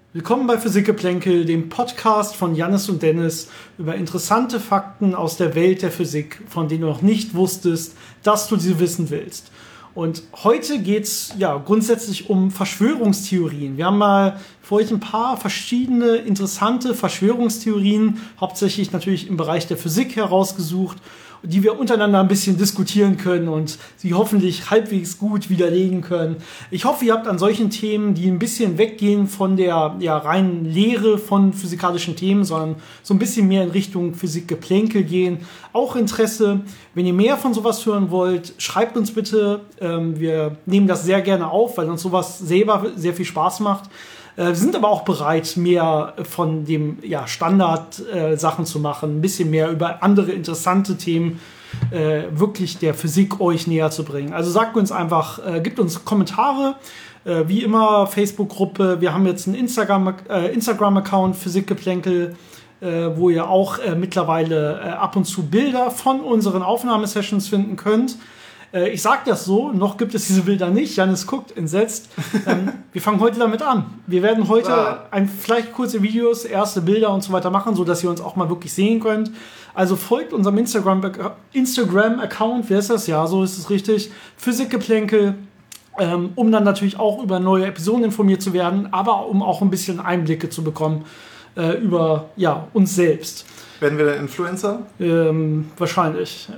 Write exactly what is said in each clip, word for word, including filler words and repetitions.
Willkommen bei Physikgeplänkel, dem Podcast von Jannis und Dennis über interessante Fakten aus der Welt der Physik, von denen du noch nicht wusstest, dass du sie wissen willst. Und heute geht es ja, grundsätzlich um Verschwörungstheorien. Wir haben mal für euch ein paar verschiedene interessante Verschwörungstheorien, hauptsächlich natürlich im Bereich der Physik herausgesucht, die wir untereinander ein bisschen diskutieren können und sie hoffentlich halbwegs gut widerlegen können. Ich hoffe, ihr habt an solchen Themen, die ein bisschen weggehen von der ja, reinen Lehre von physikalischen Themen, sondern so ein bisschen mehr in Richtung Physikgeplänkel gehen, auch Interesse. Wenn ihr mehr von sowas hören wollt, schreibt uns bitte. Ähm, wir nehmen das sehr gerne auf, weil uns sowas selber sehr viel Spaß macht. Wir sind aber auch bereit, mehr von dem ja, Standard-Sachen äh, zu machen, ein bisschen mehr über andere interessante Themen äh, wirklich der Physik euch näher zu bringen. Also sagt uns einfach, äh, gebt uns Kommentare, äh, wie immer Facebook-Gruppe. Wir haben jetzt einen Instagram, äh, Instagram-Account Physikgeplänkel, äh, wo ihr auch äh, mittlerweile äh, ab und zu Bilder von unseren Aufnahmesessions finden könnt. Ich sage das so, noch gibt es diese Bilder nicht. Jannis guckt entsetzt. Ähm, wir fangen heute damit an. Wir werden heute ja. ein, vielleicht kurze Videos, erste Bilder und so weiter machen, sodass ihr uns auch mal wirklich sehen könnt. Also folgt unserem Instagram, Instagram-Account, wer ist das? Ja, so ist es richtig. Physikgeplänkel, ähm, um dann natürlich auch über neue Episoden informiert zu werden, aber um auch ein bisschen Einblicke zu bekommen äh, über ja, uns selbst. Werden wir dann Influencer? Ähm, wahrscheinlich.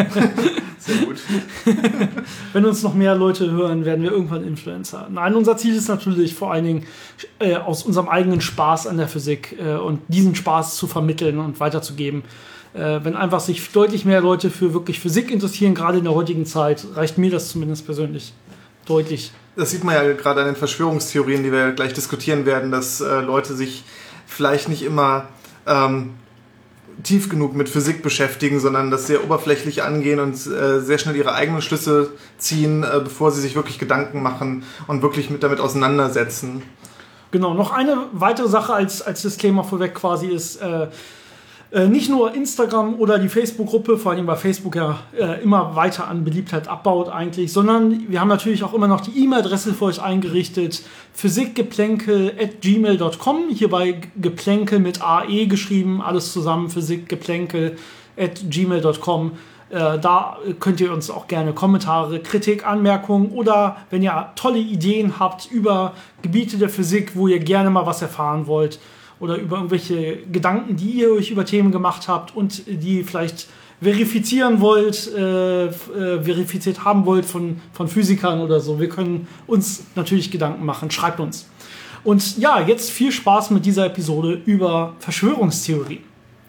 Sehr gut. Wenn uns noch mehr Leute hören, werden wir irgendwann Influencer. Nein, unser Ziel ist natürlich vor allen Dingen äh, aus unserem eigenen Spaß an der Physik äh, und diesen Spaß zu vermitteln und weiterzugeben. Äh, wenn einfach sich deutlich mehr Leute für wirklich Physik interessieren, gerade in der heutigen Zeit, reicht mir das zumindest persönlich deutlich. Das sieht man ja gerade an den Verschwörungstheorien, die wir gleich diskutieren werden, dass äh, Leute sich vielleicht nicht immer ähm, tief genug mit Physik beschäftigen, sondern das sehr oberflächlich angehen und äh, sehr schnell ihre eigenen Schlüsse ziehen, äh, bevor sie sich wirklich Gedanken machen und wirklich mit damit auseinandersetzen. Genau, noch eine weitere Sache als, als Disclaimer vorweg quasi ist, äh, äh, nicht nur Instagram oder die Facebook-Gruppe, vor allem weil Facebook ja äh, immer weiter an Beliebtheit abbaut eigentlich, sondern wir haben natürlich auch immer noch die E-Mail-Adresse für euch eingerichtet, physikgeplänkel at gmail dot com, hierbei Geplänkel mit A E geschrieben, alles zusammen, physikgeplänkel at gmail dot com. Äh, da könnt ihr uns auch gerne Kommentare, Kritik, Anmerkungen oder wenn ihr tolle Ideen habt über Gebiete der Physik, wo ihr gerne mal was erfahren wollt, oder über irgendwelche Gedanken, die ihr euch über Themen gemacht habt und die vielleicht verifizieren wollt, äh, äh, verifiziert haben wollt von, von Physikern oder so. Wir können uns natürlich Gedanken machen. Schreibt uns. Und ja, jetzt viel Spaß mit dieser Episode über Verschwörungstheorie.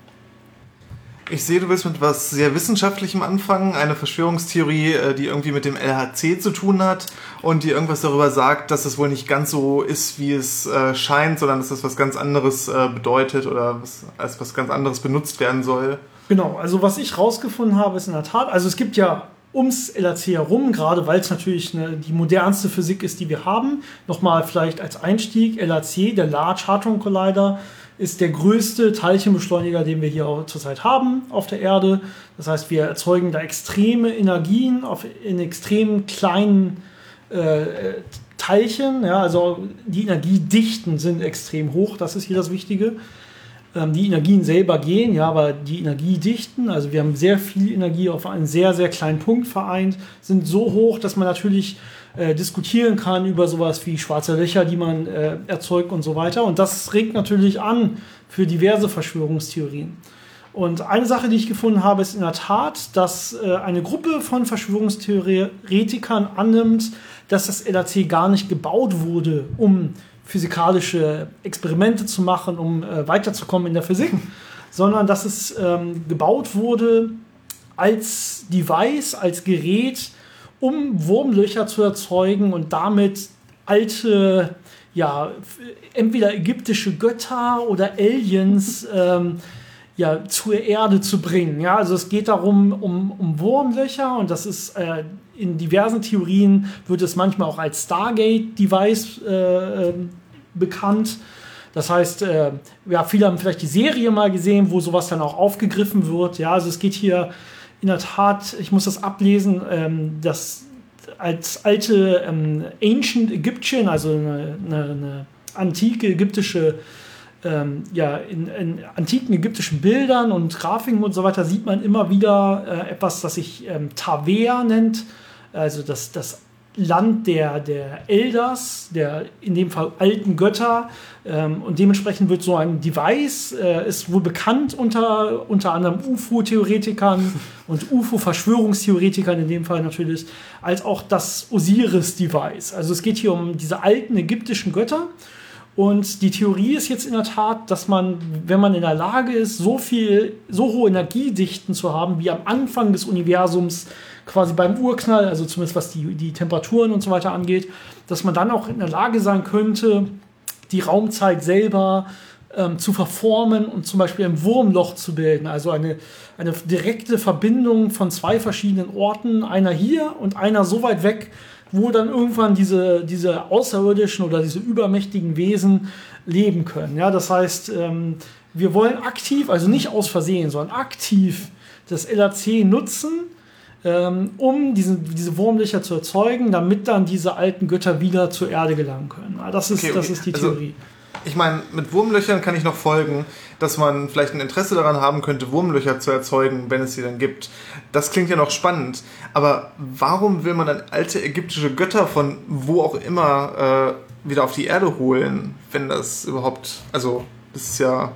Ich sehe, du willst mit was sehr Wissenschaftlichem anfangen, eine Verschwörungstheorie, die irgendwie mit dem L H C zu tun hat und die irgendwas darüber sagt, dass es wohl nicht ganz so ist, wie es äh, scheint, sondern dass das was ganz anderes äh, bedeutet oder was, als was ganz anderes benutzt werden soll. Genau, also was ich rausgefunden habe, ist in der Tat, also es gibt ja ums L H C herum, gerade weil es natürlich eine, die modernste Physik ist, die wir haben, nochmal vielleicht als Einstieg, L H C, der Large Hadron Collider, ist der größte Teilchenbeschleuniger, den wir hier zurzeit haben auf der Erde. Das heißt, wir erzeugen da extreme Energien auf, in extrem kleinen äh, Teilchen. Ja, also die Energiedichten sind extrem hoch, das ist hier das Wichtige. Ähm, die Energien selber gehen, ja, aber die Energiedichten, also wir haben sehr viel Energie auf einen sehr, sehr kleinen Punkt vereint, sind so hoch, dass man natürlich Äh, diskutieren kann über sowas wie schwarze Löcher, die man äh, erzeugt und so weiter. Und das regt natürlich an für diverse Verschwörungstheorien. Und eine Sache, die ich gefunden habe, ist in der Tat, dass äh, eine Gruppe von Verschwörungstheoretikern annimmt, dass das L H C gar nicht gebaut wurde, um physikalische Experimente zu machen, um äh, weiterzukommen in der Physik, sondern dass es ähm, gebaut wurde als Device, als Gerät, um Wurmlöcher zu erzeugen und damit alte, ja, entweder ägyptische Götter oder Aliens ähm, ja, zur Erde zu bringen. Ja, also es geht darum, um, um Wurmlöcher und das ist äh, in diversen Theorien wird es manchmal auch als Stargate-Device äh, bekannt. Das heißt, äh, ja, viele haben vielleicht die Serie mal gesehen, wo sowas dann auch aufgegriffen wird. Ja, also es geht hier in der Tat, ich muss das ablesen, ähm, das als alte ähm, Ancient Egyptian, also eine, eine, eine antike ägyptische ähm, ja, in, in antiken ägyptischen Bildern und Grafiken und so weiter sieht man immer wieder äh, etwas, das sich ähm, Tavea nennt, also das, das Land der, der Elders, der in dem Fall alten Götter, ähm, und dementsprechend wird so ein Device, äh, ist wohl bekannt unter, unter anderem U F O-Theoretikern und U F O-Verschwörungstheoretikern in dem Fall natürlich, als auch das Osiris-Device. Also es geht hier um diese alten ägyptischen Götter. Und die Theorie ist jetzt in der Tat, dass man, wenn man in der Lage ist, so viel, so hohe Energiedichten zu haben, wie am Anfang des Universums, quasi beim Urknall, also zumindest was die, die Temperaturen und so weiter angeht, dass man dann auch in der Lage sein könnte, die Raumzeit selber ähm, zu verformen und zum Beispiel ein Wurmloch zu bilden. Also eine, eine direkte Verbindung von zwei verschiedenen Orten, einer hier und einer so weit weg, wo dann irgendwann diese, diese außerirdischen oder diese übermächtigen Wesen leben können. Ja, das heißt, ähm, wir wollen aktiv, also nicht aus Versehen, sondern aktiv das L H C nutzen, ähm, um diesen, diese Wurmlöcher zu erzeugen, damit dann diese alten Götter wieder zur Erde gelangen können. Ja, das ist, okay, okay. Das ist die Theorie. Also ich meine, mit Wurmlöchern kann ich noch folgen, dass man vielleicht ein Interesse daran haben könnte, Wurmlöcher zu erzeugen, wenn es sie dann gibt. Das klingt ja noch spannend. Aber warum will man dann alte ägyptische Götter von wo auch immer äh, wieder auf die Erde holen, wenn das überhaupt, also das ist ja...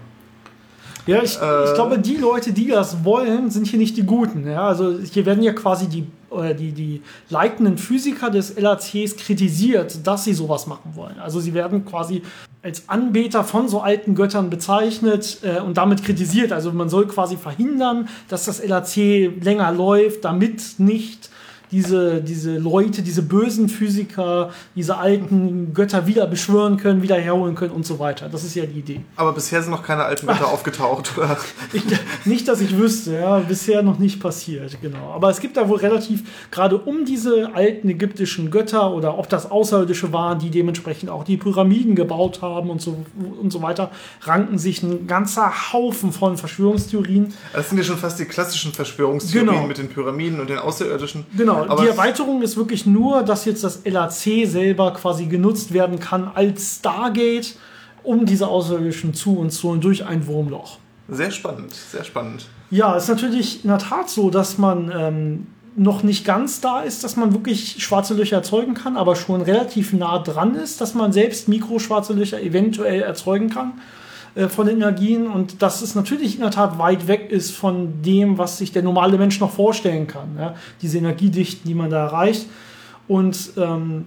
Ja, ich, äh, ich glaube, die Leute, die das wollen, sind hier nicht die Guten. Ja? Also hier werden ja quasi die, äh, die, die leitenden Physiker des L H Cs kritisiert, dass sie sowas machen wollen. Also sie werden quasi als Anbeter von so alten Göttern bezeichnet äh, und damit kritisiert. Also man soll quasi verhindern, dass das L H C länger läuft, damit nicht diese, diese Leute, diese bösen Physiker, diese alten Götter wieder beschwören können, wieder herholen können und so weiter. Das ist ja die Idee. Aber bisher sind noch keine alten Götter aufgetaucht, oder? Ich, nicht, dass ich wüsste, ja, bisher noch nicht passiert, genau. Aber es gibt da wohl relativ, gerade um diese alten ägyptischen Götter oder ob das Außerirdische waren, die dementsprechend auch die Pyramiden gebaut haben und so, und so weiter, ranken sich ein ganzer Haufen von Verschwörungstheorien. Das sind ja schon fast die klassischen Verschwörungstheorien, genau, mit den Pyramiden und den Außerirdischen. Genau. Aber die Erweiterung ist wirklich nur, dass jetzt das L H C selber quasi genutzt werden kann als Stargate, um diese Außerirdischen zu uns zu holen durch ein Wurmloch. Sehr spannend, sehr spannend. Ja, es ist natürlich in der Tat so, dass man ähm, noch nicht ganz da ist, dass man wirklich schwarze Löcher erzeugen kann, aber schon relativ nah dran ist, dass man selbst mikroschwarze Löcher eventuell erzeugen kann von den Energien, und dass es natürlich in der Tat weit weg ist von dem, was sich der normale Mensch noch vorstellen kann. Ja? Diese Energiedichten, die man da erreicht. Und ähm,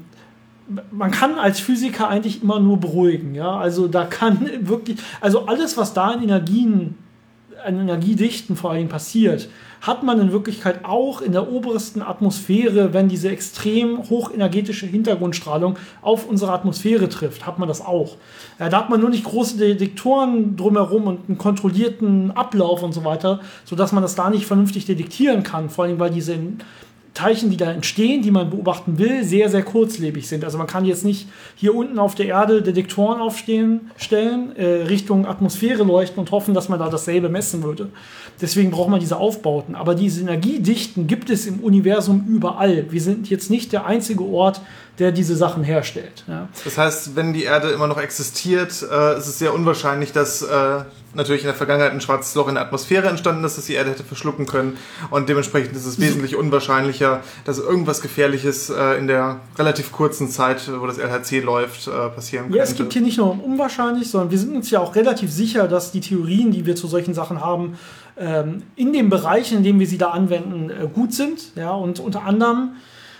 man kann als Physiker eigentlich immer nur beruhigen. Ja? Also da kann wirklich, also alles, was da in Energien, an Energiedichten vor allem passiert, hat man in Wirklichkeit auch in der obersten Atmosphäre, wenn diese extrem hochenergetische Hintergrundstrahlung auf unsere Atmosphäre trifft, hat man das auch. Ja, da hat man nur nicht große Detektoren drumherum und einen kontrollierten Ablauf und so weiter, sodass man das da nicht vernünftig detektieren kann, vor allem weil diese Teilchen, die da entstehen, die man beobachten will, sehr, sehr kurzlebig sind. Also man kann jetzt nicht hier unten auf der Erde Detektoren aufstehen, stellen, äh, Richtung Atmosphäre leuchten und hoffen, dass man da dasselbe messen würde. Deswegen braucht man diese Aufbauten. Aber diese Energiedichten gibt es im Universum überall. Wir sind jetzt nicht der einzige Ort, der diese Sachen herstellt. Ja. Das heißt, wenn die Erde immer noch existiert, äh, ist es sehr unwahrscheinlich, dass äh, natürlich in der Vergangenheit ein schwarzes Loch in der Atmosphäre entstanden ist, das die Erde hätte verschlucken können. Und dementsprechend ist es wesentlich unwahrscheinlicher, dass irgendwas Gefährliches äh, in der relativ kurzen Zeit, wo das L H C läuft, äh, passieren könnte. Ja, es gibt hier nicht nur unwahrscheinlich, sondern wir sind uns ja auch relativ sicher, dass die Theorien, die wir zu solchen Sachen haben, ähm, in den Bereichen, in denen wir sie da anwenden, äh, gut sind. Ja, und unter anderem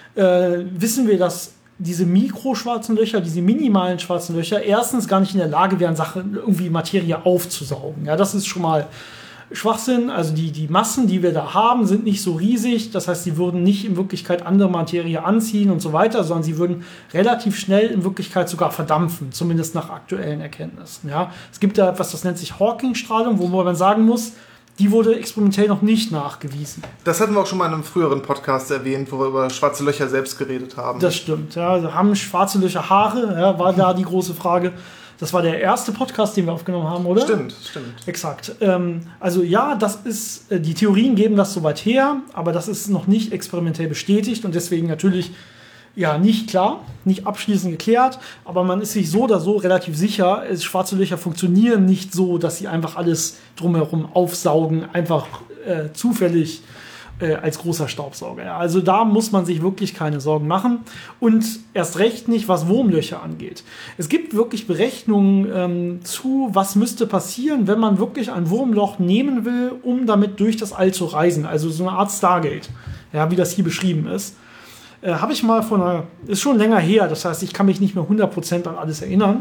äh, wissen wir, dass diese mikroschwarzen Löcher, diese minimalen schwarzen Löcher, erstens gar nicht in der Lage wären, Sachen irgendwie Materie aufzusaugen. Ja, das ist schon mal Schwachsinn. Also die, die Massen, die wir da haben, sind nicht so riesig. Das heißt, sie würden nicht in Wirklichkeit andere Materie anziehen und so weiter, sondern sie würden relativ schnell in Wirklichkeit sogar verdampfen, zumindest nach aktuellen Erkenntnissen. Ja, es gibt da etwas, das nennt sich Hawking-Strahlung, wo man sagen muss, die wurde experimentell noch nicht nachgewiesen. Das hatten wir auch schon mal in einem früheren Podcast erwähnt, wo wir über schwarze Löcher selbst geredet haben. Das stimmt. Ja. Also haben schwarze Löcher Haare? Ja, war da die große Frage. Das war der erste Podcast, den wir aufgenommen haben, oder? Stimmt, stimmt. Exakt. Ähm, also ja, das ist, die Theorien geben das soweit her, aber das ist noch nicht experimentell bestätigt und deswegen natürlich Ja, nicht klar, nicht abschließend geklärt, aber man ist sich so oder so relativ sicher, es, schwarze Löcher funktionieren nicht so, dass sie einfach alles drumherum aufsaugen, einfach äh, zufällig äh, als großer Staubsauger. Ja, also da muss man sich wirklich keine Sorgen machen und erst recht nicht, was Wurmlöcher angeht. Es gibt wirklich Berechnungen ähm, zu, was müsste passieren, wenn man wirklich ein Wurmloch nehmen will, um damit durch das All zu reisen, also so eine Art Stargate, ja, wie das hier beschrieben ist. Äh, habe ich mal von einer, ist schon länger her, das heißt, ich kann mich nicht mehr hundert Prozent an alles erinnern.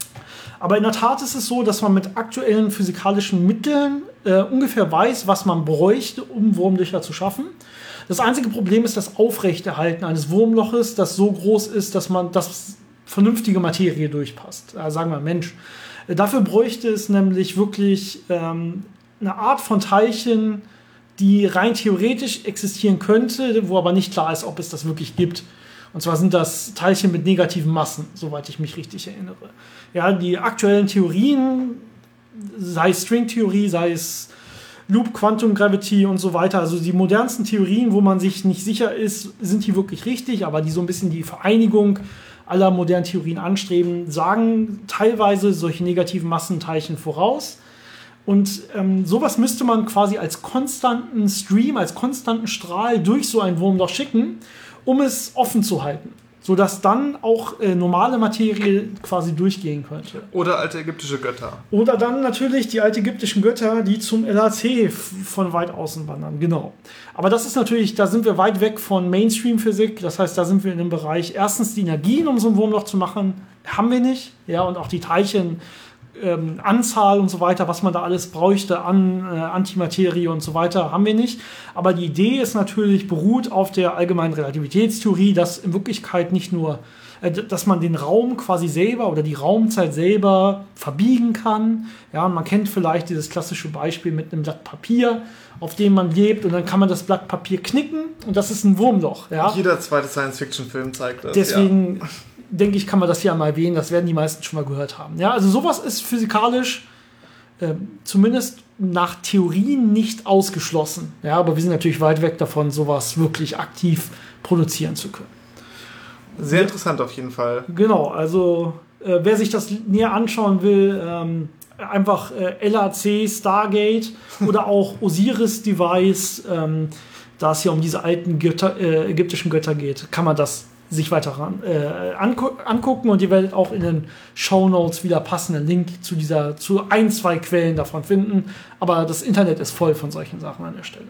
Aber in der Tat ist es so, dass man mit aktuellen physikalischen Mitteln äh, ungefähr weiß, was man bräuchte, um Wurmlöcher zu schaffen. Das einzige Problem ist das Aufrechterhalten eines Wurmloches, das so groß ist, dass man das vernünftige Materie durchpasst. Äh, sagen wir Mensch. Äh, dafür bräuchte es nämlich wirklich ähm, eine Art von Teilchen, die rein theoretisch existieren könnte, wo aber nicht klar ist, ob es das wirklich gibt. Und zwar sind das Teilchen mit negativen Massen, soweit ich mich richtig erinnere. Ja, die aktuellen Theorien, sei es Stringtheorie, sei es Loop Quantum Gravity und so weiter, also die modernsten Theorien, wo man sich nicht sicher ist, sind die wirklich richtig, aber die so ein bisschen die Vereinigung aller modernen Theorien anstreben, sagen teilweise solche negativen Massenteilchen voraus. Und ähm, sowas müsste man quasi als konstanten Stream, als konstanten Strahl durch so ein Wurmloch schicken, um es offen zu halten, sodass dann auch äh, normale Materie quasi durchgehen könnte. Oder alte ägyptische Götter. Oder dann natürlich die alten ägyptischen Götter, die zum L H C f- von weit außen wandern, genau. Aber das ist natürlich, da sind wir weit weg von Mainstream-Physik, das heißt, da sind wir in dem Bereich, erstens die Energien, um so ein Wurmloch zu machen, haben wir nicht, ja, und auch die Teilchen, Ähm, Anzahl und so weiter, was man da alles bräuchte an äh, Antimaterie und so weiter, haben wir nicht. Aber die Idee ist natürlich, beruht auf der allgemeinen Relativitätstheorie, dass in Wirklichkeit nicht nur, äh, dass man den Raum quasi selber oder die Raumzeit selber verbiegen kann. Ja, man kennt vielleicht dieses klassische Beispiel mit einem Blatt Papier, auf dem man lebt und dann kann man das Blatt Papier knicken und das ist ein Wurmloch. Ja? Jeder zweite Science-Fiction-Film zeigt das. Deswegen ja. denke ich, kann man das hier einmal erwähnen. Das werden die meisten schon mal gehört haben. Ja, also sowas ist physikalisch äh, zumindest nach Theorien nicht ausgeschlossen. Ja, aber wir sind natürlich weit weg davon, sowas wirklich aktiv produzieren zu können. Sehr interessant auf jeden Fall. Genau, also äh, wer sich das näher anschauen will, ähm, einfach äh, L H C, Stargate oder auch Osiris-Device, ähm, da es hier um diese alten Götter, äh, ägyptischen Götter geht, kann man das sich weiter ran, äh, angu- angucken und ihr werdet auch in den Shownotes wieder passenden Link zu dieser, zu ein, zwei Quellen davon finden. Aber das Internet ist voll von solchen Sachen an der Stelle.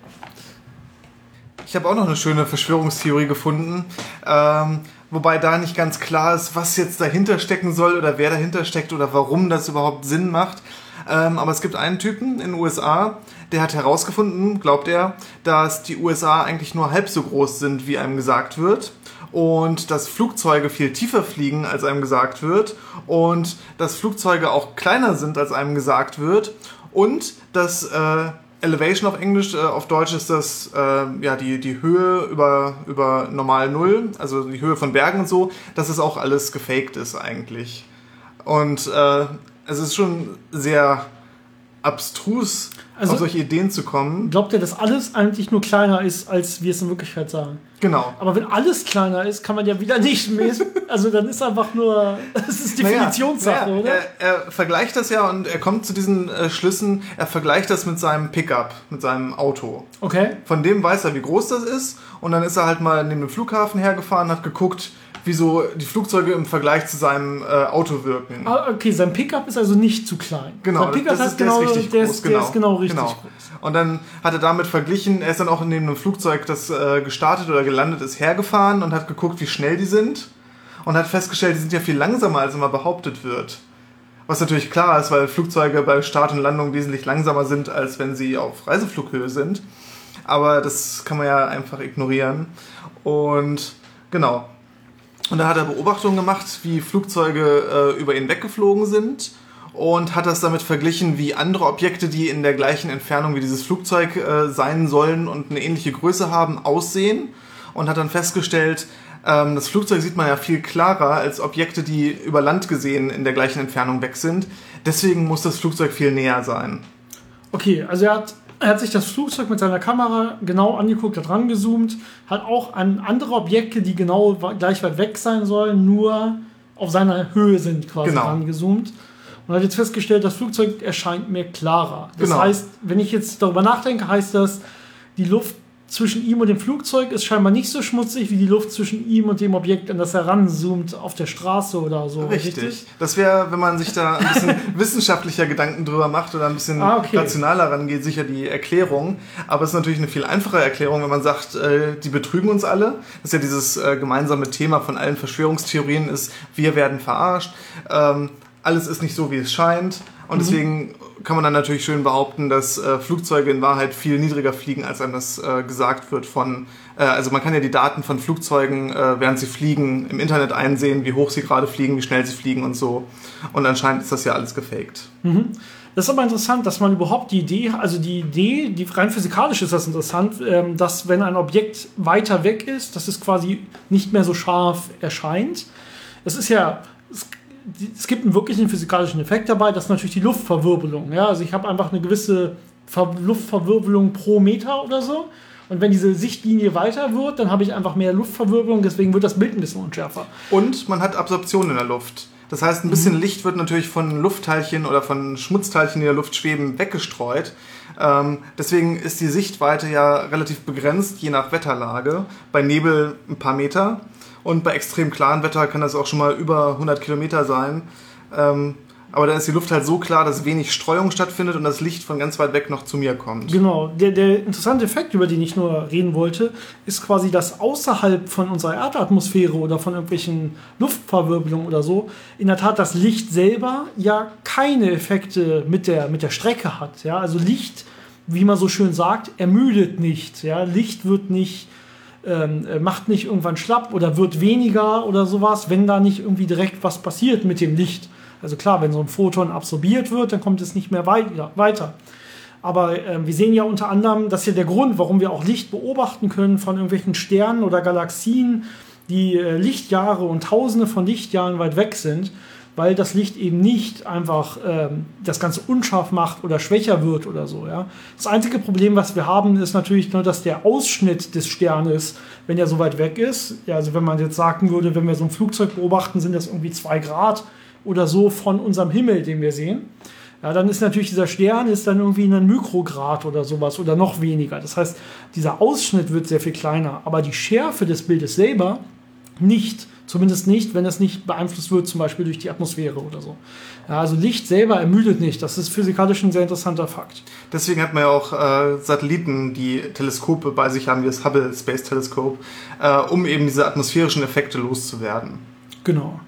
Ich habe auch noch eine schöne Verschwörungstheorie gefunden, ähm, wobei da nicht ganz klar ist, was jetzt dahinter stecken soll oder wer dahinter steckt oder warum das überhaupt Sinn macht. Ähm, aber es gibt einen Typen in den U S A, der hat herausgefunden, glaubt er, dass die U S A eigentlich nur halb so groß sind, wie einem gesagt wird. Und dass Flugzeuge viel tiefer fliegen, als einem gesagt wird. Und dass Flugzeuge auch kleiner sind, als einem gesagt wird. Und dass äh, Elevation auf Englisch, äh, auf Deutsch ist das äh, ja, die, die Höhe über, über normal Null, also die Höhe von Bergen und so, dass es auch alles gefaked ist eigentlich. Und äh, es ist schon sehr abstrus, also, auf solche Ideen zu kommen. Glaubt ihr, dass alles eigentlich nur kleiner ist, als wir es in Wirklichkeit sagen? Genau. Aber wenn alles kleiner ist, kann man ja wieder nicht mehr. Also dann ist einfach nur, es ist Definitionssache, naja, naja, oder? Er, er vergleicht das ja und er kommt zu diesen äh, Schlüssen, er vergleicht das mit seinem Pickup, mit seinem Auto. Okay. Von dem weiß er, wie groß das ist und dann ist er halt mal neben dem Flughafen hergefahren, hat geguckt, wie so die Flugzeuge im Vergleich zu seinem äh, Auto wirken. Ah, okay, sein Pickup ist also nicht zu klein. Genau, sein Pickup das ist, genau, der ist richtig der groß. Ist, genau. Der ist genau richtig genau. groß. Und dann hat er damit verglichen, er ist dann auch neben einem Flugzeug, das äh, gestartet oder gelandet ist, hergefahren und hat geguckt, wie schnell die sind und hat festgestellt, die sind ja viel langsamer, als immer behauptet wird. Was natürlich klar ist, weil Flugzeuge bei Start und Landung wesentlich langsamer sind, als wenn sie auf Reiseflughöhe sind. Aber das kann man ja einfach ignorieren. Und genau. Und da hat er Beobachtungen gemacht, wie Flugzeuge äh, über ihn weggeflogen sind und hat das damit verglichen, wie andere Objekte, die in der gleichen Entfernung wie dieses Flugzeug äh, sein sollen und eine ähnliche Größe haben, aussehen. Und hat dann festgestellt, ähm, das Flugzeug sieht man ja viel klarer als Objekte, die über Land gesehen in der gleichen Entfernung weg sind. Deswegen muss das Flugzeug viel näher sein. Okay, also er hat Er hat sich das Flugzeug mit seiner Kamera genau angeguckt, hat rangezoomt, hat auch an andere Objekte, die genau gleich weit weg sein sollen, nur auf seiner Höhe sind, quasi genau. rangezoomt. Und hat jetzt festgestellt, das Flugzeug erscheint mir klarer. Das genau. heißt, wenn ich jetzt darüber nachdenke, heißt das, die Luft zwischen ihm und dem Flugzeug ist scheinbar nicht so schmutzig wie die Luft zwischen ihm und dem Objekt, an das er ranzoomt, auf der Straße oder so. Richtig. richtig? Das wäre, wenn man sich da ein bisschen wissenschaftlicher Gedanken drüber macht oder ein bisschen ah, okay. rationaler rangeht, sicher die Erklärung. Aber es ist natürlich eine viel einfache Erklärung, wenn man sagt, äh, die betrügen uns alle. Das ist ja dieses äh, gemeinsame Thema von allen Verschwörungstheorien ist, wir werden verarscht. Ähm, alles ist nicht so, wie es scheint. Und mhm. deswegen kann man dann natürlich schön behaupten, dass äh, Flugzeuge in Wahrheit viel niedriger fliegen, als einem das äh, gesagt wird von, äh, also man kann ja die Daten von Flugzeugen, äh, während sie fliegen, im Internet einsehen, wie hoch sie gerade fliegen, wie schnell sie fliegen und so. Und anscheinend ist das ja alles gefaked. Mhm. Das ist aber interessant, dass man überhaupt die Idee, also die Idee, die rein physikalisch ist das interessant, ähm, dass wenn ein Objekt weiter weg ist, dass es quasi nicht mehr so scharf erscheint. Es ist ja... Es, Es gibt einen wirklichen physikalischen Effekt dabei, das ist natürlich die Luftverwirbelung. Ja? Also ich habe einfach eine gewisse Ver- Luftverwirbelung pro Meter oder so. Und wenn diese Sichtlinie weiter wird, dann habe ich einfach mehr Luftverwirbelung, deswegen wird das Bild ein bisschen unschärfer. Und man hat Absorption in der Luft. Das heißt, ein bisschen mhm. Licht wird natürlich von Luftteilchen oder von Schmutzteilchen, die in der Luft schweben, weggestreut. Ähm, deswegen ist die Sichtweite ja relativ begrenzt, je nach Wetterlage. Bei Nebel ein paar Meter. Und bei extrem klarem Wetter kann das auch schon mal über hundert Kilometer sein. Ähm, aber dann ist die Luft halt so klar, dass wenig Streuung stattfindet und das Licht von ganz weit weg noch zu mir kommt. Genau. Der, der interessante Effekt, über den ich nur reden wollte, ist quasi, dass außerhalb von unserer Erdatmosphäre oder von irgendwelchen Luftverwirbelungen oder so, in der Tat das Licht selber ja keine Effekte mit der, mit der Strecke hat. Ja? Also Licht, wie man so schön sagt, ermüdet nicht. Ja? Licht wird nicht... Ähm, macht nicht irgendwann schlapp oder wird weniger oder sowas, wenn da nicht irgendwie direkt was passiert mit dem Licht. Also klar, wenn so ein Photon absorbiert wird, dann kommt es nicht mehr weiter. weiter. Aber äh, wir sehen ja unter anderem, das ist ja der Grund, warum wir auch Licht beobachten können von irgendwelchen Sternen oder Galaxien, die äh, Lichtjahre und Tausende von Lichtjahren weit weg sind, weil das Licht eben nicht einfach ähm, das Ganze unscharf macht oder schwächer wird oder so. Ja? Das einzige Problem, was wir haben, ist natürlich nur, dass der Ausschnitt des Sternes, wenn er so weit weg ist, ja, also wenn man jetzt sagen würde, wenn wir so ein Flugzeug beobachten, sind das irgendwie zwei Grad oder so von unserem Himmel, den wir sehen, ja, dann ist natürlich dieser Stern ist dann irgendwie ein Mikrograd oder sowas oder noch weniger. Das heißt, dieser Ausschnitt wird sehr viel kleiner, aber die Schärfe des Bildes selber nicht. Zumindest nicht, wenn es nicht beeinflusst wird, zum Beispiel durch die Atmosphäre oder so. Ja, also Licht selber ermüdet nicht. Das ist physikalisch ein sehr interessanter Fakt. Deswegen hat man ja auch äh, Satelliten, die Teleskope bei sich haben, wie das Hubble Space Telescope, äh, um eben diese atmosphärischen Effekte loszuwerden. Genau.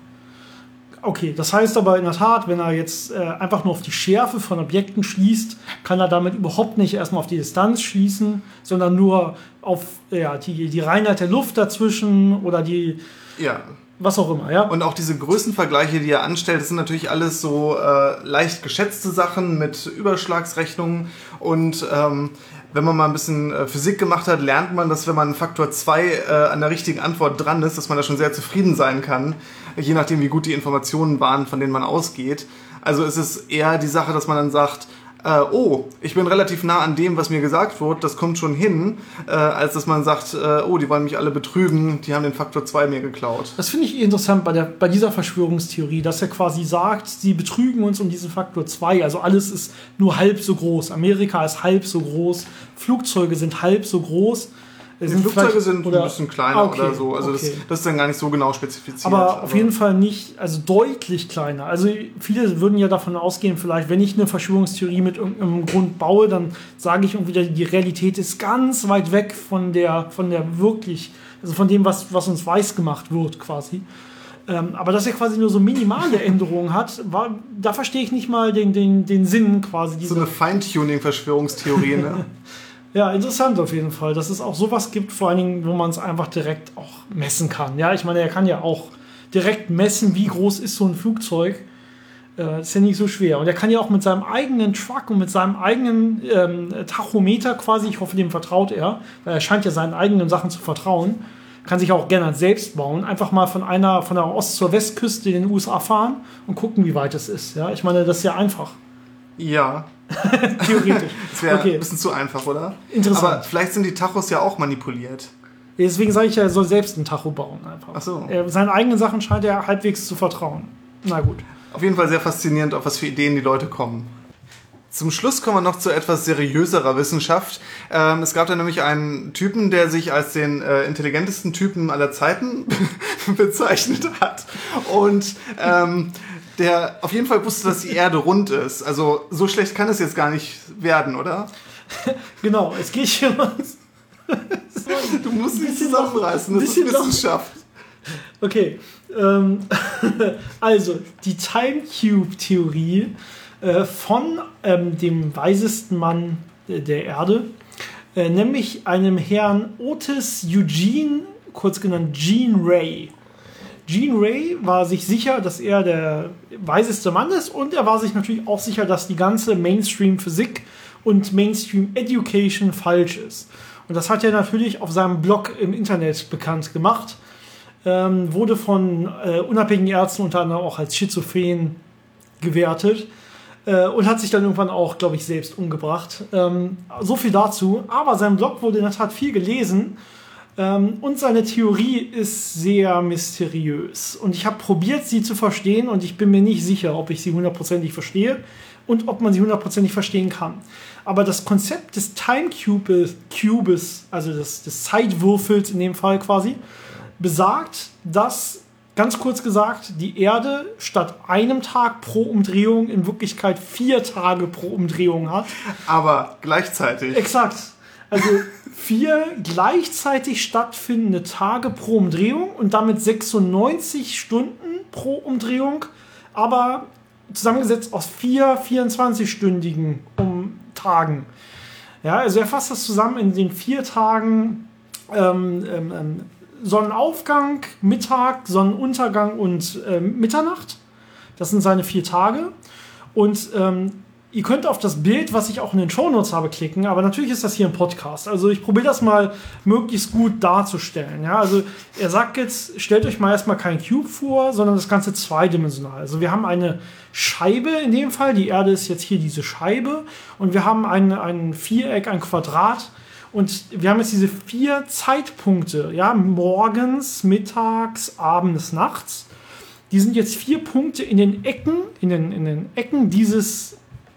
Okay, das heißt aber in der Tat, wenn er jetzt äh, einfach nur auf die Schärfe von Objekten schließt, kann er damit überhaupt nicht erstmal auf die Distanz schließen, sondern nur auf ja, die, die Reinheit der Luft dazwischen oder die... Ja. Was auch immer, ja. Und auch diese Größenvergleiche, die er anstellt, das sind natürlich alles so äh, leicht geschätzte Sachen mit Überschlagsrechnungen. Und ähm, wenn man mal ein bisschen äh, Physik gemacht hat, lernt man, dass wenn man Faktor zwei äh, an der richtigen Antwort dran ist, dass man da schon sehr zufrieden sein kann, je nachdem, wie gut die Informationen waren, von denen man ausgeht. Also es ist eher die Sache, dass man dann sagt, Äh, oh, ich bin relativ nah an dem, was mir gesagt wurde, das kommt schon hin, äh, als dass man sagt, äh, oh, die wollen mich alle betrügen, die haben den Faktor zwei mir geklaut. Das finde ich interessant bei, der, bei dieser Verschwörungstheorie, dass er quasi sagt, sie betrügen uns um diesen Faktor zwei, also alles ist nur halb so groß, Amerika ist halb so groß, Flugzeuge sind halb so groß. Die sind Flugzeuge sind oder, ein bisschen kleiner ah, okay, oder so, also okay. das, das ist dann gar nicht so genau spezifiziert. Aber, aber auf jeden Fall nicht, also deutlich kleiner. Also viele würden ja davon ausgehen, vielleicht, wenn ich eine Verschwörungstheorie mit irgendeinem Grund baue, dann sage ich irgendwie, die Realität ist ganz weit weg von der, von der wirklich, also von dem, was, was uns weiß gemacht wird quasi. Ähm, aber dass er quasi nur so minimale Änderungen hat, war, da verstehe ich nicht mal den, den, den Sinn quasi. So eine Feintuning-Verschwörungstheorie, ne? Ja, interessant auf jeden Fall, dass es auch sowas gibt, vor allen Dingen, wo man es einfach direkt auch messen kann. Ja, ich meine, er kann ja auch direkt messen, wie groß ist so ein Flugzeug. Äh, ist ja nicht so schwer. Und er kann ja auch mit seinem eigenen Truck und mit seinem eigenen ähm, Tachometer quasi, ich hoffe, dem vertraut er, weil er scheint ja seinen eigenen Sachen zu vertrauen, kann sich auch gerne selbst bauen, einfach mal von einer von der Ost- zur Westküste in den U S A fahren und gucken, wie weit es ist. Ja, ich meine, das ist ja einfach. Ja. Theoretisch. Das wäre Okay. ein bisschen zu einfach, oder? Interessant. Aber vielleicht sind die Tachos ja auch manipuliert. Deswegen sage ich ja, er soll selbst einen Tacho bauen. Einfach. Ach so. Er, seinen eigenen Sachen scheint er halbwegs zu vertrauen. Na gut. Auf jeden Fall sehr faszinierend, auf was für Ideen die Leute kommen. Zum Schluss kommen wir noch zu etwas seriöserer Wissenschaft. Ähm, es gab da nämlich einen Typen, der sich als den äh, intelligentesten Typen aller Zeiten bezeichnet hat. Und ähm, der auf jeden Fall wusste, dass die Erde rund ist. Also so schlecht kann es jetzt gar nicht werden, oder? Genau, es geht hier um... Du musst dich zusammenreißen, das ist bisschen Wissenschaft. Okay, ähm, also die Time Cube Theorie äh, von ähm, dem weisesten Mann äh, der Erde, äh, nämlich einem Herrn Otis Eugene, kurz genannt Gene Ray. Gene Ray war sich sicher, dass er der weiseste Mann ist, und er war sich natürlich auch sicher, dass die ganze Mainstream-Physik und Mainstream-Education falsch ist. Und das hat er natürlich auf seinem Blog im Internet bekannt gemacht. Ähm, wurde von äh, unabhängigen Ärzten unter anderem auch als schizophren gewertet äh, und hat sich dann irgendwann auch, glaube ich, selbst umgebracht. Ähm, so viel dazu. Aber sein Blog wurde in der Tat viel gelesen ähm, und seine Theorie ist sehr mysteriös. Und ich habe probiert, sie zu verstehen, und ich bin mir nicht sicher, ob ich sie hundertprozentig verstehe und ob man sie hundertprozentig verstehen kann. Aber das Konzept des Time Cubes, Cubes also des, des Zeitwürfels in dem Fall quasi, besagt, dass, ganz kurz gesagt, die Erde statt einem Tag pro Umdrehung in Wirklichkeit vier Tage pro Umdrehung hat. Aber gleichzeitig. Exakt. Also vier gleichzeitig stattfindende Tage pro Umdrehung und damit sechsundneunzig Stunden pro Umdrehung, aber zusammengesetzt aus vier vierundzwanzig-stündigen um Tagen. Ja, also er fasst das zusammen in den vier Tagen ähm, ähm, Sonnenaufgang, Mittag, Sonnenuntergang und äh, Mitternacht. Das sind seine vier Tage. Und ähm, ihr könnt auf das Bild, was ich auch in den Shownotes habe, klicken, aber natürlich ist das hier ein Podcast. Also ich probiere das mal möglichst gut darzustellen. Ja? Also er sagt jetzt, stellt euch mal erstmal kein Cube vor, sondern das Ganze zweidimensional. Also wir haben eine Scheibe in dem Fall, die Erde ist jetzt hier diese Scheibe, und wir haben ein, ein Viereck, ein Quadrat. Und wir haben jetzt diese vier Zeitpunkte, ja, morgens, mittags, abends, nachts. Die sind jetzt vier Punkte in den Ecken, in den, in den Ecken dieses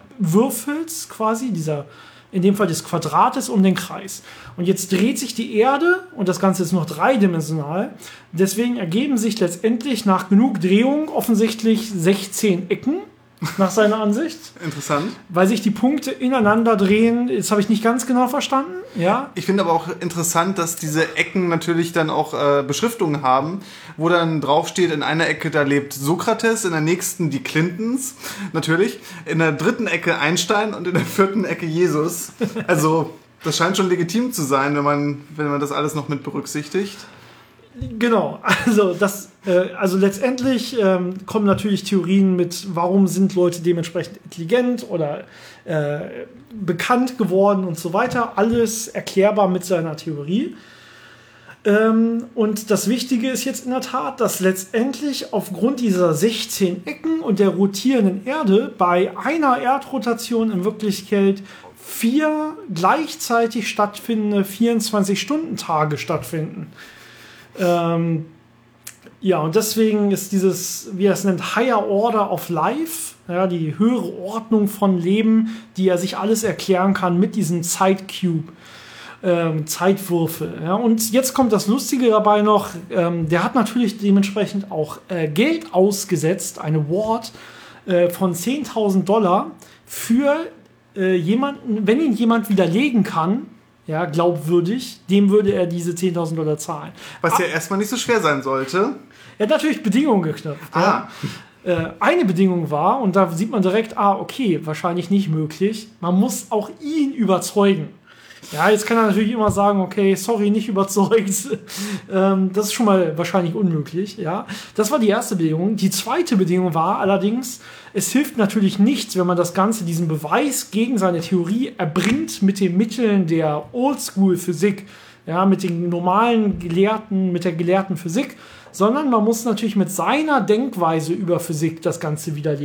Würfels quasi, dieser, in dem Fall des Quadrates um den Kreis. Und jetzt dreht sich die Erde, und das Ganze ist noch dreidimensional. Deswegen ergeben sich letztendlich nach genug Drehung offensichtlich sechzehn Ecken. Nach seiner Ansicht. Interessant. Weil sich die Punkte ineinander drehen. Das habe ich nicht ganz genau verstanden. Ja. Ich finde aber auch interessant, dass diese Ecken natürlich dann auch äh, Beschriftungen haben, wo dann draufsteht, in einer Ecke da lebt Sokrates, in der nächsten die Clintons, natürlich, in der dritten Ecke Einstein und in der vierten Ecke Jesus. Also das scheint schon legitim zu sein, wenn man, wenn man das alles noch mit berücksichtigt. Genau, also das, äh, also letztendlich ähm, kommen natürlich Theorien mit, warum sind Leute dementsprechend intelligent oder äh, bekannt geworden und so weiter. Alles erklärbar mit seiner Theorie. Ähm, und das Wichtige ist jetzt in der Tat, dass letztendlich aufgrund dieser sechzehn Ecken und der rotierenden Erde bei einer Erdrotation in Wirklichkeit vier gleichzeitig stattfindende vierundzwanzig-Stunden-Tage stattfinden. Ähm, ja, und deswegen ist dieses, wie er es nennt, Higher Order of Life, ja, die höhere Ordnung von Leben, die er sich alles erklären kann mit diesem Zeitcube, ähm, Zeitwürfel. Ja. Und jetzt kommt das Lustige dabei noch, ähm, der hat natürlich dementsprechend auch äh, Geld ausgesetzt, eine Award äh, von zehntausend Dollar für äh, jemanden, wenn ihn jemand widerlegen kann, ja, glaubwürdig, dem würde er diese zehntausend Dollar zahlen. Was ja erstmal nicht so schwer sein sollte. Er hat natürlich Bedingungen geknüpft. Ah. Ja. Äh, eine Bedingung war, und da sieht man direkt, ah, okay, wahrscheinlich nicht möglich, man muss auch ihn überzeugen. Ja, jetzt kann er natürlich immer sagen, okay, sorry, nicht überzeugt. ähm, das ist schon mal wahrscheinlich unmöglich. Ja, das war die erste Bedingung. Die zweite Bedingung war allerdings, es hilft natürlich nichts, wenn man das Ganze, diesen Beweis gegen seine Theorie erbringt mit den Mitteln der Oldschool-Physik, ja, mit den normalen Gelehrten, mit der gelehrten Physik, sondern man muss natürlich mit seiner Denkweise über Physik das Ganze widerlegen.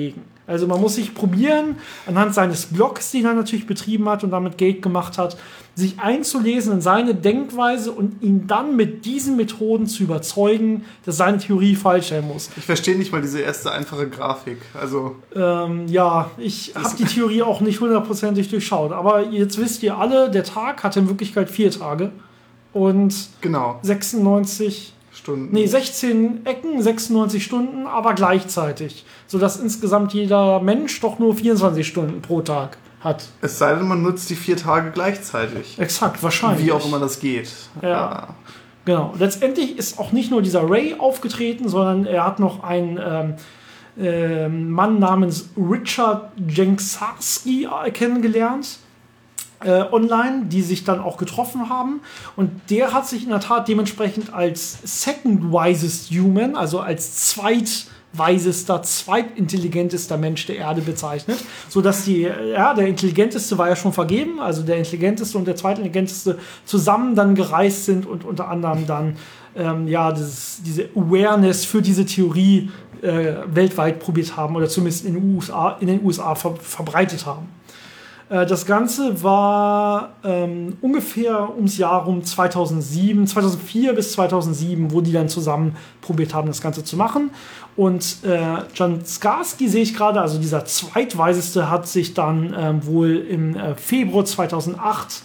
Also man muss sich probieren, anhand seines Blogs, den er natürlich betrieben hat und damit Geld gemacht hat, sich einzulesen in seine Denkweise und ihn dann mit diesen Methoden zu überzeugen, dass seine Theorie falsch sein muss. Ich verstehe nicht mal diese erste einfache Grafik. Also ähm, ja, ich habe die Theorie auch nicht hundertprozentig durchschaut. Aber jetzt wisst ihr alle, der Tag hatte in Wirklichkeit vier Tage und genau. sechsundneunzig Stunden. Nee, sechzehn Ecken, sechsundneunzig Stunden, aber gleichzeitig. Sodass insgesamt jeder Mensch doch nur vierundzwanzig Stunden pro Tag hat. Es sei denn, man nutzt die vier Tage gleichzeitig. Exakt, wahrscheinlich. Wie auch immer das geht. Ja, ja. Genau. Letztendlich ist auch nicht nur dieser Ray aufgetreten, sondern er hat noch einen ähm, äh, Mann namens Richard Jenksarski kennengelernt. Äh, online, die sich dann auch getroffen haben. Und der hat sich in der Tat dementsprechend als second wisest human, also als zweitweisester, zweitintelligentester Mensch der Erde bezeichnet, sodass die, ja, der intelligenteste war ja schon vergeben, also der intelligenteste und der zweitintelligenteste zusammen dann gereist sind und unter anderem dann ähm, ja, dieses, diese Awareness für diese Theorie äh, weltweit probiert haben oder zumindest in den U S A, in den U S A ver- verbreitet haben. Das Ganze war ähm, ungefähr ums Jahr rum zweitausendsieben, zweitausendvier bis zweitausendsieben, wo die dann zusammen probiert haben, das Ganze zu machen. Und äh, Jenksarski sehe ich gerade, also dieser Zweitweiseste, hat sich dann ähm, wohl im äh, Februar zweitausendacht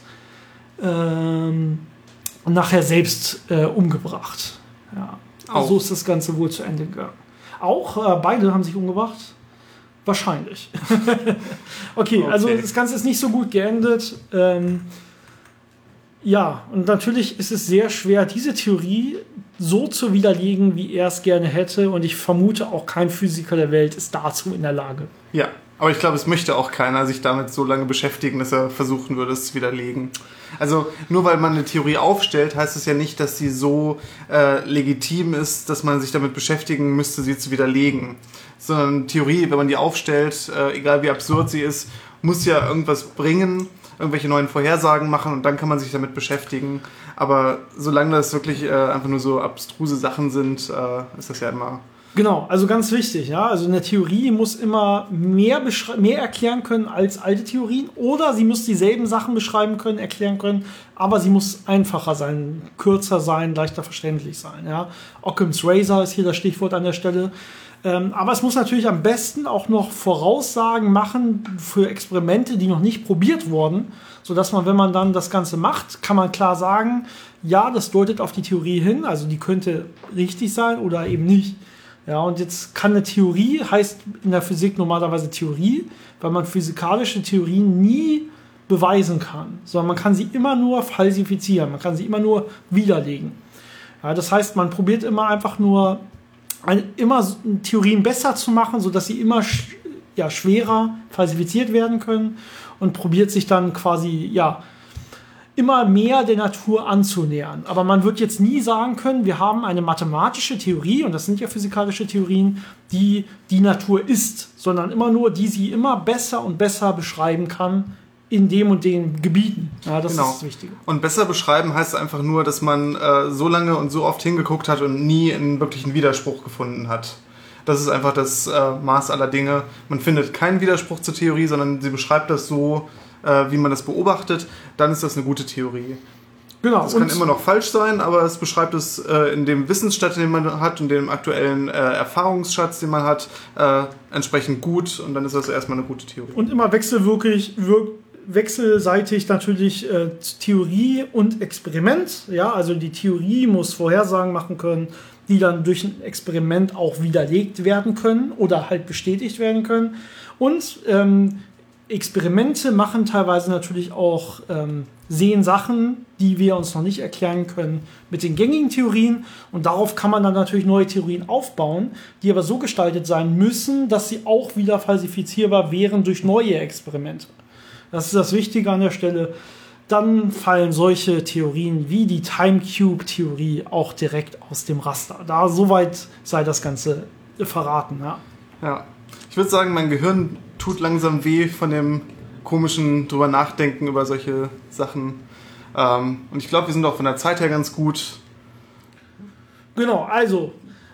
ähm, nachher selbst äh, umgebracht. Ja. Also so ist das Ganze wohl zu Ende gegangen. Auch äh, beide haben sich umgebracht. Wahrscheinlich. okay, okay, also das Ganze ist nicht so gut geendet. Ähm, ja, und natürlich ist es sehr schwer, diese Theorie so zu widerlegen, wie er es gerne hätte. Und ich vermute, auch kein Physiker der Welt ist dazu in der Lage. Ja, aber ich glaube, es möchte auch keiner sich damit so lange beschäftigen, dass er versuchen würde, es zu widerlegen. Also nur weil man eine Theorie aufstellt, heißt es ja nicht, dass sie so äh, legitim ist, dass man sich damit beschäftigen müsste, sie zu widerlegen. Sondern Theorie, wenn man die aufstellt, äh, egal wie absurd sie ist, muss ja irgendwas bringen, irgendwelche neuen Vorhersagen machen und dann kann man sich damit beschäftigen. Aber solange das wirklich äh, einfach nur so abstruse Sachen sind, äh, ist das ja immer... Genau, also ganz wichtig, ja. Also eine Theorie muss immer mehr, beschre- mehr erklären können als alte Theorien oder sie muss dieselben Sachen beschreiben können, erklären können, aber sie muss einfacher sein, kürzer sein, leichter verständlich sein, ja. Occam's Razor ist hier das Stichwort an der Stelle. Ähm, aber es muss natürlich am besten auch noch Voraussagen machen für Experimente, die noch nicht probiert wurden, sodass man, wenn man dann das Ganze macht, kann man klar sagen, ja, das deutet auf die Theorie hin, also die könnte richtig sein oder eben nicht. Ja, und jetzt kann eine Theorie, heißt in der Physik normalerweise Theorie, weil man physikalische Theorien nie beweisen kann, sondern man kann sie immer nur falsifizieren, man kann sie immer nur widerlegen. Ja, das heißt, man probiert immer einfach nur eine, immer Theorien besser zu machen, sodass sie immer sch- ja, schwerer falsifiziert werden können und probiert sich dann quasi, ja, immer mehr der Natur anzunähern. Aber man wird jetzt nie sagen können, wir haben eine mathematische Theorie, und das sind ja physikalische Theorien, die die Natur ist, sondern immer nur, die sie immer besser und besser beschreiben kann in dem und den Gebieten. Ja, das genau. ist das Wichtige. Und besser beschreiben heißt einfach nur, dass man äh, so lange und so oft hingeguckt hat und nie einen wirklichen Widerspruch gefunden hat. Das ist einfach das äh, Maß aller Dinge. Man findet keinen Widerspruch zur Theorie, sondern sie beschreibt das so, wie man das beobachtet, dann ist das eine gute Theorie. Genau. Das kann immer noch falsch sein, aber es beschreibt es äh, in dem Wissensstand, den man hat und dem aktuellen äh, Erfahrungsschatz, den man hat, äh, entsprechend gut und dann ist das erstmal eine gute Theorie. Und immer wechselwirklich, wirk- wechselseitig natürlich äh, Theorie und Experiment. Ja, also die Theorie muss Vorhersagen machen können, die dann durch ein Experiment auch widerlegt werden können oder halt bestätigt werden können. Und ähm, Experimente machen teilweise natürlich auch, ähm, sehen Sachen, die wir uns noch nicht erklären können mit den gängigen Theorien und darauf kann man dann natürlich neue Theorien aufbauen, die aber so gestaltet sein müssen, dass sie auch wieder falsifizierbar wären durch neue Experimente. Das ist das Wichtige an der Stelle. Dann fallen solche Theorien wie die Time-Cube-Theorie auch direkt aus dem Raster. Da soweit sei das Ganze verraten. Ja. Ja. Ich würde sagen, mein Gehirn tut langsam weh von dem komischen drüber nachdenken über solche Sachen. Ähm, und ich glaube, wir sind auch von der Zeit her ganz gut. Genau, also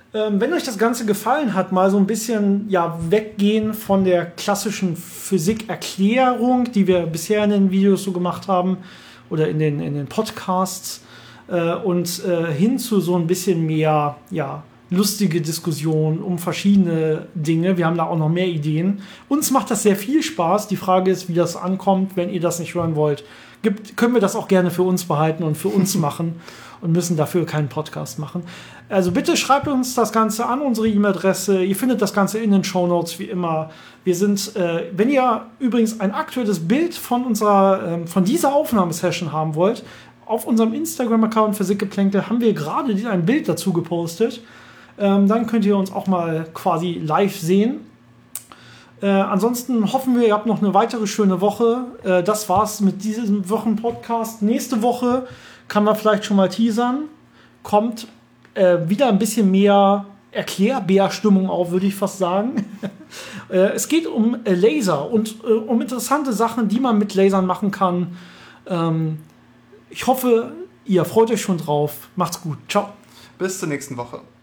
Ähm, wenn euch das Ganze gefallen hat, mal so ein bisschen ja, weggehen von der klassischen Physikerklärung, die wir bisher in den Videos so gemacht haben oder in den, in den Podcasts äh, und äh, hin zu so ein bisschen mehr ja, lustige Diskussionen um verschiedene Dinge. Wir haben da auch noch mehr Ideen. Uns macht das sehr viel Spaß. Die Frage ist, wie das ankommt. Wenn ihr das nicht hören wollt, gibt, können wir das auch gerne für uns behalten und für uns machen und müssen dafür keinen Podcast machen. Also bitte schreibt uns das Ganze an unsere E-Mail-Adresse. Ihr findet das Ganze in den Shownotes wie immer. Wir sind, äh, wenn ihr übrigens ein aktuelles Bild von unserer, ähm, von dieser Aufnahmesession haben wollt, auf unserem Instagram-Account Physikgeplänkel haben wir gerade ein Bild dazu gepostet. Ähm, dann könnt ihr uns auch mal quasi live sehen. Äh, ansonsten hoffen wir, ihr habt noch eine weitere schöne Woche. Äh, das war's mit diesem Wochenpodcast. Nächste Woche kann man vielleicht schon mal teasern. Kommt äh, wieder ein bisschen mehr Erklärbär-Stimmung auf, würde ich fast sagen. äh, es geht um äh, Laser und äh, um interessante Sachen, die man mit Lasern machen kann. Ähm, ich hoffe, ihr freut euch schon drauf. Macht's gut. Ciao. Bis zur nächsten Woche.